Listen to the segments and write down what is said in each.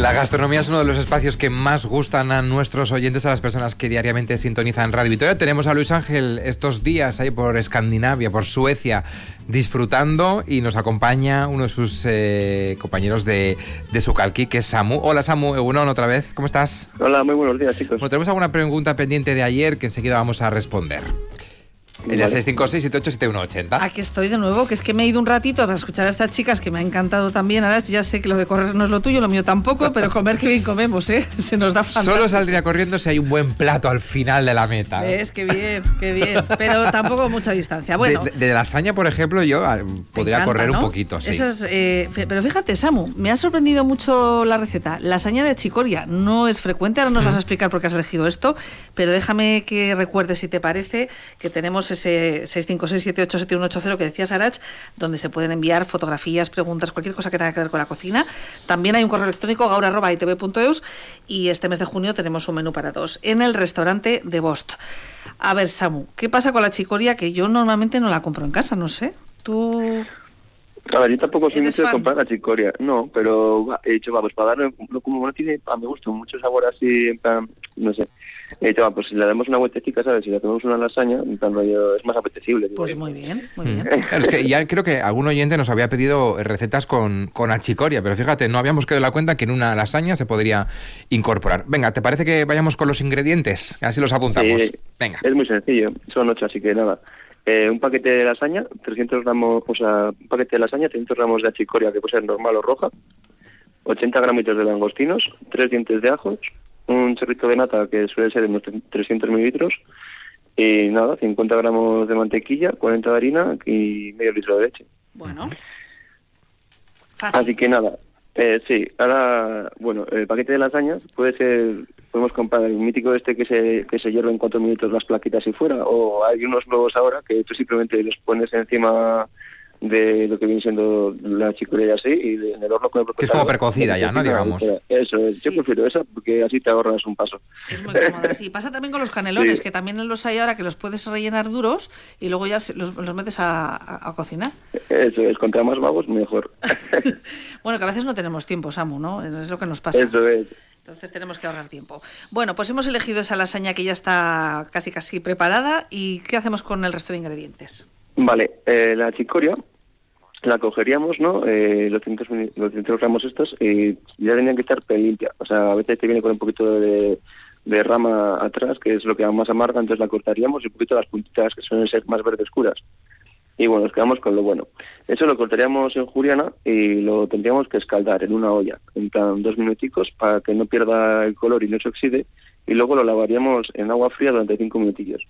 La gastronomía es uno de los espacios que más gustan a nuestros oyentes, a las personas que diariamente sintonizan Radio Vitoria. Tenemos a Luis Ángel estos días ahí por Escandinavia, por Suecia, disfrutando, y nos acompaña uno de sus compañeros de Sucalqui, que es Samu. Hola Samu, Egunon otra vez, ¿cómo estás? Hola, muy buenos días, chicos. Bueno, tenemos alguna pregunta pendiente de ayer que enseguida vamos a responder. En el 656-787180. Aquí estoy de nuevo, que es que me he ido un ratito para escuchar a estas chicas, que me ha encantado también. Ahora ya sé que lo de correr no es lo tuyo, lo mío tampoco, pero comer qué bien comemos, ¿eh? Se nos da fantástico. Solo saldría corriendo si hay un buen plato al final de la meta. ¿Ves? Qué bien, pero tampoco mucha distancia. Bueno, de lasaña, por ejemplo, yo podría encanta, correr, ¿no? Un poquito, sí. Pero fíjate, Samu, me ha sorprendido mucho la receta. Lasaña de chicoria no es frecuente, ahora nos vas a explicar por qué has elegido esto, pero déjame que recuerde, si te parece, que tenemos ese 656-787180 que decía Sarach, donde se pueden enviar fotografías, preguntas, cualquier cosa que tenga que ver con la cocina. También hay un correo electrónico gaur@itv.eus, y este mes de junio tenemos un menú para dos en el restaurante de Bost. A ver, Samu, ¿qué pasa con la chicoria? Que yo normalmente no la compro en casa, no sé. ¿Tú...? A ver, yo tampoco soy mucho de fan? comprar la chicoria, no, pero he dicho, pues para darle, como no tiene, a mi gusto, mucho sabor así, en plan, no sé. He dicho, pues si le damos una vueltecita, ¿sabes? Si le hacemos una lasaña, en plan rollo, es más apetecible. Pues muy bien, muy bien. Claro, es que ya creo que algún oyente nos había pedido recetas con achicoria, pero fíjate, no habíamos quedado la cuenta que en una lasaña se podría incorporar. Venga, ¿te parece que vayamos con los ingredientes? Así los apuntamos. Sí, venga. Es muy sencillo, son 8, así que nada. Un paquete de lasaña, 300 gramos, o sea, un paquete de lasaña, 300 gramos de achicoria, que puede ser normal o roja, 80 gramitos de langostinos, 3 dientes de ajos, un chorrito de nata, que suele ser de unos 300 mililitros, y nada, 50 gramos de mantequilla, 40 de harina y medio litro de leche. Bueno, fácil. Así que nada, sí, ahora, bueno, el paquete de lasañas puede ser, podemos comprar el mítico que se hierve en 4 minutos las plaquitas y fuera, o hay unos nuevos ahora que tú simplemente los pones encima de lo que viene siendo la chicoria así, y en el horno con el propio. Que es como precocida ya, ¿no? Digamos. Eso es, Sí. Yo prefiero esa porque así te ahorras un paso. Es muy cómoda, sí. Pasa también con los canelones, Sí. que también los hay ahora que los puedes rellenar duros y luego ya los metes a cocinar. Eso es, contra más vagos, mejor. Bueno, que a veces no tenemos tiempo, Samu, ¿no? Es lo que nos pasa. Eso es. Entonces tenemos que ahorrar tiempo. Bueno, pues hemos elegido esa lasaña que ya está casi preparada. ¿Y qué hacemos con el resto de ingredientes? Vale, la chicoria la cogeríamos, ¿no? Los 200 gramos estos, y ya tenían que estar limpia. O sea, a veces te viene con un poquito de rama atrás, que es lo que más amarga, entonces la cortaríamos, y un poquito las puntitas, que suelen ser más verde oscuras. Y bueno, nos quedamos con lo bueno. Eso lo cortaríamos en juliana y lo tendríamos que escaldar en una olla, en plan 2 minuticos, para que no pierda el color y no se oxide, y luego lo lavaríamos en agua fría durante 5 minutillos.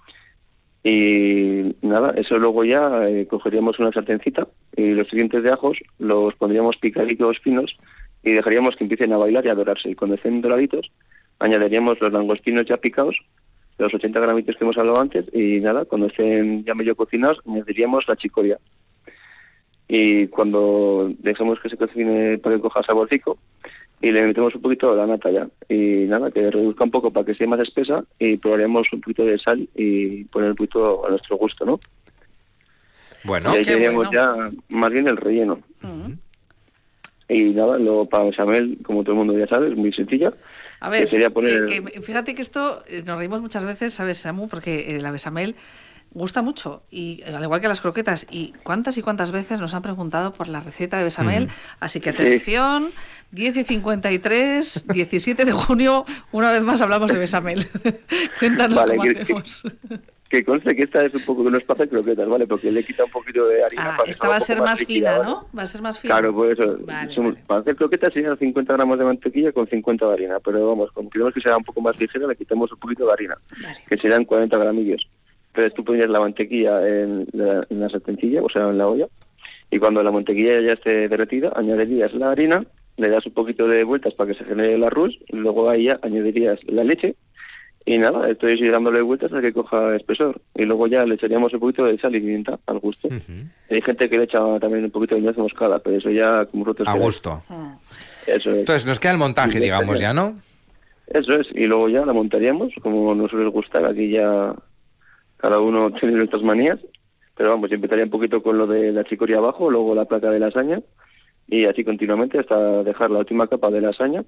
Y nada, eso luego ya cogeríamos una sartencita y los dientes de ajos los pondríamos picaditos finos y dejaríamos que empiecen a bailar y a dorarse. Y cuando estén doraditos, añadiríamos los langostinos ya picados, los 80 gramitos que hemos hablado antes, y nada, cuando estén ya medio cocinados, añadiríamos la chicoria. Y cuando dejemos que se cocine para que coja saborcico, y le metemos un poquito de la nata ya. Y nada, que reduzca un poco para que sea más espesa, y probaríamos un poquito de sal y poner un poquito a nuestro gusto, ¿no? Bueno. Y ahí tendríamos ya más bien el relleno. Uh-huh. Y nada, luego para bechamel, como todo el mundo ya sabe, es muy sencilla. A ver, que sería poner... fíjate que esto nos reímos muchas veces, ¿sabes, Samu? Porque la bechamel gusta mucho, y al igual que las croquetas, y cuántas veces nos han preguntado por la receta de bechamel, así que atención, 10:53, 17 de junio, una vez más hablamos de bechamel. Cuéntanos vale, cómo hacemos. Que conste que esta es un poco que no es para hacer croquetas, ¿vale? Porque le quita un poquito de harina. Esta va a ser más fina, ¿no? Va a ser más fina. Claro, pues eso. Vale. Para hacer croquetas serían 50 gramos de mantequilla con 50 de harina, pero vamos, como queremos que sea un poco más ligera, le quitamos un poquito de harina, Vale. que serían 40 gramillos. Entonces tú ponías la mantequilla en la sartencilla, o sea, en la olla, y cuando la mantequilla ya esté derretida, añadirías la harina, le das un poquito de vueltas para que se genere el arroz, y luego ahí ya añadirías la leche, y nada, estoy dándole vueltas hasta que coja espesor, y luego ya le echaríamos un poquito de sal y pimienta al gusto. Uh-huh. Hay gente que le echa también un poquito de nuez moscada, pero eso ya como rotos A que gusto. eso es. Entonces nos queda el montaje, digamos, ya, ¿no? Eso es, y luego ya la montaríamos, como nos suele gustar, aquí ya cada uno tiene nuestras manías, pero vamos, yo empezaría un poquito con lo de la chicoria abajo, luego la placa de lasaña, y así continuamente hasta dejar la última capa de lasaña.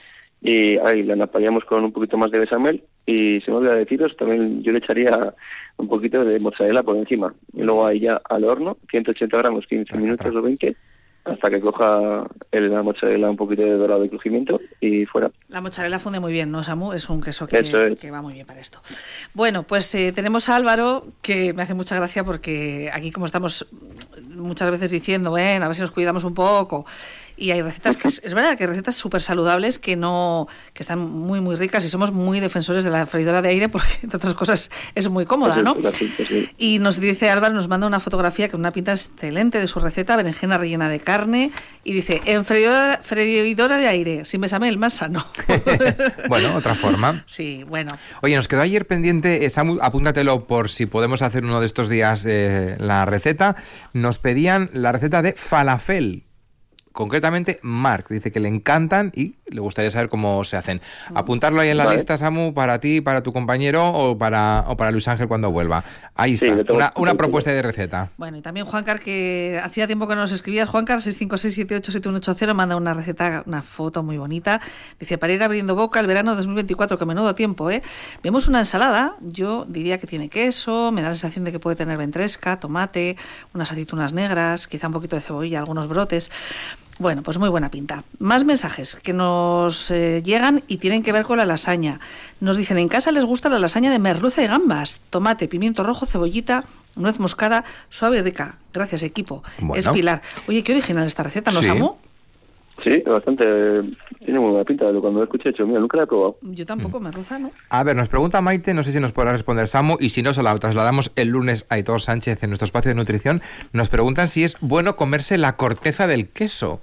Y ahí la napallamos con un poquito más de bechamel y se me olvidó deciros, también yo le echaría un poquito de mozzarella por encima. Y luego ahí ya al horno, 180 gramos, 15 minutos o 20, hasta que coja la mozzarella un poquito de dorado y crujiente y fuera. La mozzarella funde muy bien, ¿no, Samu? Es un queso que va muy bien para esto. Bueno, pues tenemos a Álvaro, que me hace mucha gracia porque aquí como estamos muchas veces diciendo, bueno, a ver si nos cuidamos un poco. Y hay recetas que es verdad que hay recetas súper saludables que están muy muy ricas y somos muy defensores de la freidora de aire porque entre otras cosas es muy cómoda, ¿no? Y nos dice Álvaro, nos manda una fotografía con una pinta excelente de su receta, berenjena rellena de carne, y dice, en freidora de aire, sin bechamel, más sano. Bueno, otra forma. Sí, bueno. Oye, nos quedó ayer pendiente, Samu, apúntatelo por si podemos hacer uno de estos días la receta. Nos pedían la receta de falafel. Concretamente, Marc dice que le encantan y le gustaría saber cómo se hacen. Apuntarlo ahí en la lista, Samu, para ti, para tu compañero o para Luis Ángel cuando vuelva. Ahí está, una propuesta de receta. Bueno, y también Juancar, que hacía tiempo que no nos escribías. Juancar, 656787180, manda una receta, una foto muy bonita. Dice, para ir abriendo boca el verano 2024, que menudo tiempo, ¿eh? Vemos una ensalada, yo diría que tiene queso, me da la sensación de que puede tener ventresca, tomate, unas aceitunas negras, quizá un poquito de cebolla, algunos brotes. Bueno, pues muy buena pinta. Más mensajes que nos llegan y tienen que ver con la lasaña. Nos dicen, en casa les gusta la lasaña de merluza y gambas, tomate, pimiento rojo, cebollita, nuez moscada, suave y rica. Gracias, equipo. Bueno. Es Pilar. Oye, qué original esta receta, ¿no, Samu? Sí, bastante. Tiene muy buena pinta. Cuando lo escuché, he dicho, mira, nunca la he probado. Yo tampoco, merluza, ¿no? A ver, nos pregunta Maite, no sé si nos podrá responder Samu, y si no, se la trasladamos el lunes a Aitor Sánchez en nuestro espacio de nutrición. Nos preguntan si es bueno comerse la corteza del queso.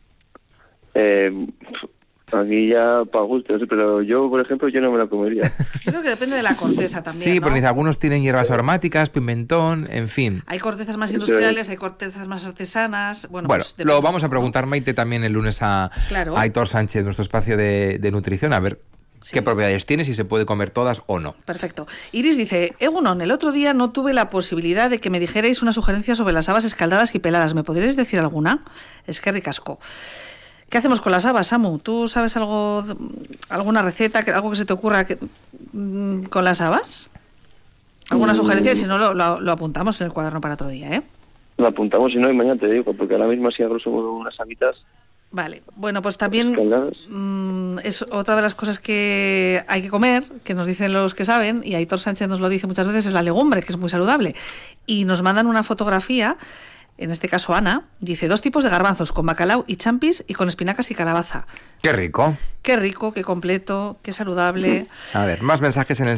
Aquí ya para gustos, pero yo, por ejemplo, yo no me la comería. Yo creo que depende de la corteza también, sí, ¿no? porque algunos tienen hierbas aromáticas, pimentón, en fin. Hay cortezas más industriales, hay cortezas más artesanas. Bueno, pues lo vamos a preguntar, Maite, también el lunes a Aitor Sánchez, nuestro espacio de nutrición, a ver qué propiedades tiene, si se puede comer todas o no. Perfecto. Iris dice, Egunon, el otro día no tuve la posibilidad de que me dijerais una sugerencia sobre las habas escaldadas y peladas. ¿Me podríais decir alguna? Es que ricasco. ¿Qué hacemos con las habas, Samu? ¿Tú sabes algo, alguna receta, algo que se te ocurra con las habas? ¿Alguna sugerencia? Si no, lo apuntamos en el cuaderno para otro día, ¿eh? Lo apuntamos y no, y mañana te digo, porque ahora mismo así a grosso modo unas habitas. Vale, bueno, pues también es otra de las cosas que hay que comer, que nos dicen los que saben, y Aitor Sánchez nos lo dice muchas veces, es la legumbre, que es muy saludable. Y nos mandan una fotografía. En este caso Ana, dice 2 tipos de garbanzos, con bacalao y champis y con espinacas y calabaza. ¡Qué rico! ¡Qué rico, qué completo, qué saludable! A ver, más mensajes en el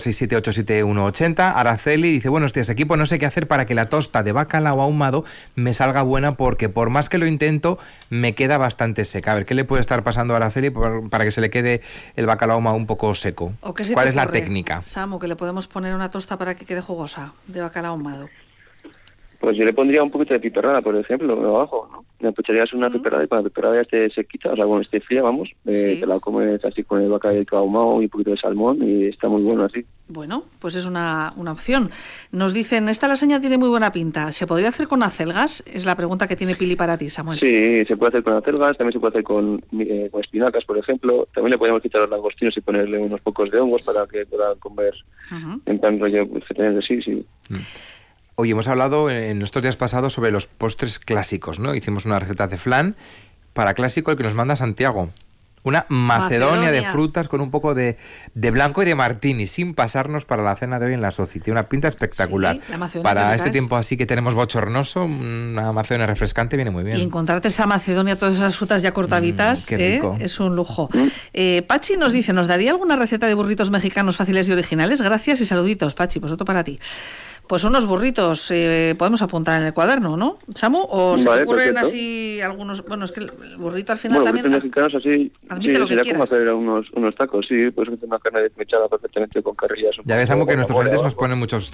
656787180. Araceli dice, buenos días, equipo, no sé qué hacer para que la tosta de bacalao ahumado me salga buena porque por más que lo intento, me queda bastante seca. A ver, ¿qué le puede estar pasando a Araceli para que se le quede el bacalao ahumado un poco seco? ¿Cuál es la técnica? Samu, que le podemos poner una tosta para que quede jugosa de bacalao ahumado. Pues yo le pondría un poquito de piperrada, por ejemplo, abajo, ¿no? Le echarías una piperrada y para la piperrada ya esté sequita, o sea, cuando esté fría, vamos, te la comes así con el bacalao ahumado y un poquito de salmón y está muy bueno así. Bueno, pues es una opción. Nos dicen, esta lasaña tiene muy buena pinta. ¿Se podría hacer con acelgas? Es la pregunta que tiene Pili para ti, Samuel. Sí, se puede hacer con acelgas, también se puede hacer con espinacas, por ejemplo. También le podemos quitar los langostinos y ponerle unos pocos de hongos para que puedan comer en plan rollo vegetariano, sí. Oye, hemos hablado en estos días pasados sobre los postres clásicos, ¿no? Hicimos una receta de flan para clásico, el que nos manda Santiago. Una macedonia de frutas con un poco de blanco y de martini, sin pasarnos para la cena de hoy en la Soci. Tiene una pinta espectacular. Sí, para este tiempo así que tenemos bochornoso, una macedonia refrescante viene muy bien. Y encontrarte esa macedonia, todas esas frutas ya cortaditas, es un lujo. Pachi nos dice, ¿nos daría alguna receta de burritos mexicanos fáciles y originales? Gracias y saluditos, Pachi, pues otro para ti. Pues unos burritos podemos apuntar en el cuaderno, ¿no, Samu? ¿O se te ocurren así algunos? Bueno, es que el burrito al final también... Burritos mexicanos así, admite lo que quieras. Como hacer unos tacos, sí, puedes hacer una carne desmechada perfectamente con carrillas. Ya ves, Samu, que nuestros oyentes nos ponen muchos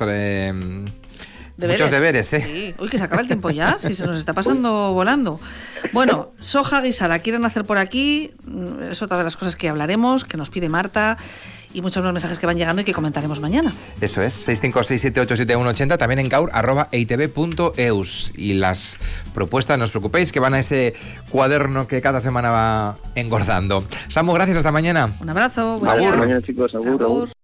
deberes, ¿eh? Sí. Uy, que se acaba el tiempo ya, si se nos está pasando volando. Bueno, soja guisada, quieren hacer por aquí, es otra de las cosas que hablaremos, que nos pide Marta. y muchos más mensajes que van llegando y que comentaremos mañana. Eso es, 656787180, también en caur@eitv.eus. Y las propuestas, no os preocupéis, que van a ese cuaderno que cada semana va engordando. Samu, gracias, hasta mañana. Un abrazo. Hasta mañana, chicos. Agur.